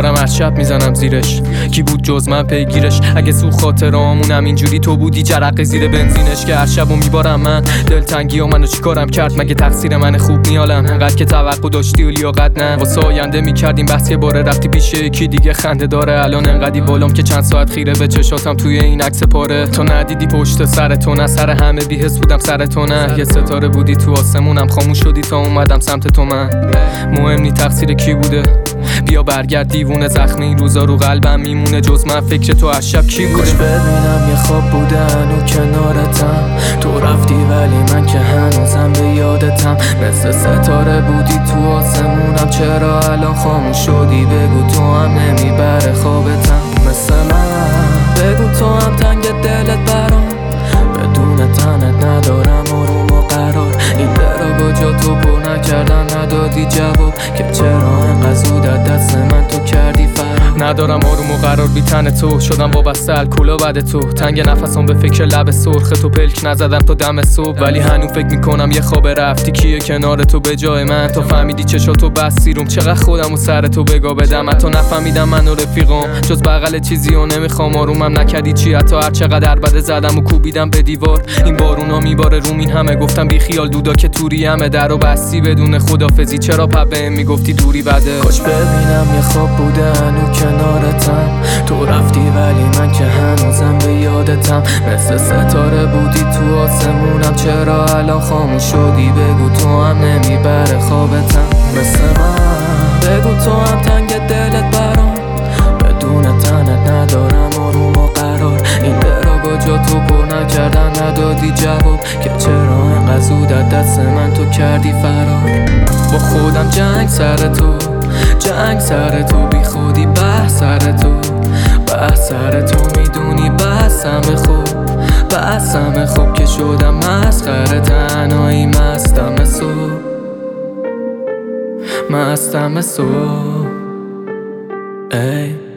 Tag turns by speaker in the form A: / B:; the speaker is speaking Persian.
A: دارم هر شب میزنم زیرش. کی بود جز من پیگیرش؟ اگه سو خاطرامونم اینجوری تو بودی جرقه زیر بنزینش که هر شبو میبارم من. دلتنگی و منو چیکارم کرد؟ مگه تقصیر من خوب میالم؟ انقدر که توقع داشتی و لیاقت نه. واسه آینده میکردیم بحث یه باره رفتی پیش یکی دیگه خنده داره. الان انقدی بالام که چند ساعت خیره به چشاتم توی این عکس پاره. تو ندیدی پشت سر تو نه، سر همه بی‌حس بودم سر تو نه. یه ستاره بودی تو آسمونم خاموش شدی تا اومدم سمت تو من. مهم نی تقصیر کی بوده، بیا برگرد دیوونه. زخمی روزا رو قلبم میمونه، جز من فکر تو از شب کی بوده؟
B: کاش ببینم یه خواب بوده هنو کنارتم. تو رفتی ولی من که هنوزم به یادتم. مثل ستاره بودی تو آسمونم، چرا الان خاموش شدی؟ بگو تو هم نمیبره خوابتم مثل من. بگو تو هم تنگ دلت برام، بدون تنت ندارم آروم و قرار. این دراگا جا تو پر نکردن، ندادی جواب که چرا انقدر زود از دست من تو کردی فرار.
A: ندارم آروم و قرار بی تن تو، شدم وابسته الکل بعد تو. تنگ نفسم به فکر لب سرخ تو، پلک نزدم تا دم صبح. ولی هنوز فکر میکنم یه خواب رفتی کیه کنار تو به جای من. تو فهمیدی چشاتو بستی روم، چقدر خودمو سر تو بگا بدم. حتی نفهمیدم من و رفیقم جز بغل چیزی و نمیخوام. آرومم نکردی چی؟ حتی هر چقدر بده زدم و کوبیدم به دیوار. این بارونا میباره روم این همه، گفتم بی خیال دودا که توری همه. درو بستی بدون خدافزی، چرا پب بهم میگفتی دوری بده؟
B: کاش ببینم یه خواب بوده هنو کنارتم. تو رفتی ولی من که هنوزم به یادتم. مثل ستاره بودی تو آسمونم، چرا الان خاموش شدی؟ بگو تو هم نمیبره خوابتم مثل من. بگو تو هم تنگ دلت برام، بدون تنت ندارم آروم و قرار. این دراگا جا تو پر نکردن، ندادی جواب که چرا انقدر زود از دست من تو کردی فرار. با خودم جنگ سر تو، جنگ سر تو، بی خودی بحث سر تو، بحث سر تو. میدونی بحثم خوب، بحثم خوب که شدم مسخره. تنهایی مستم صبح، مستم صبح ای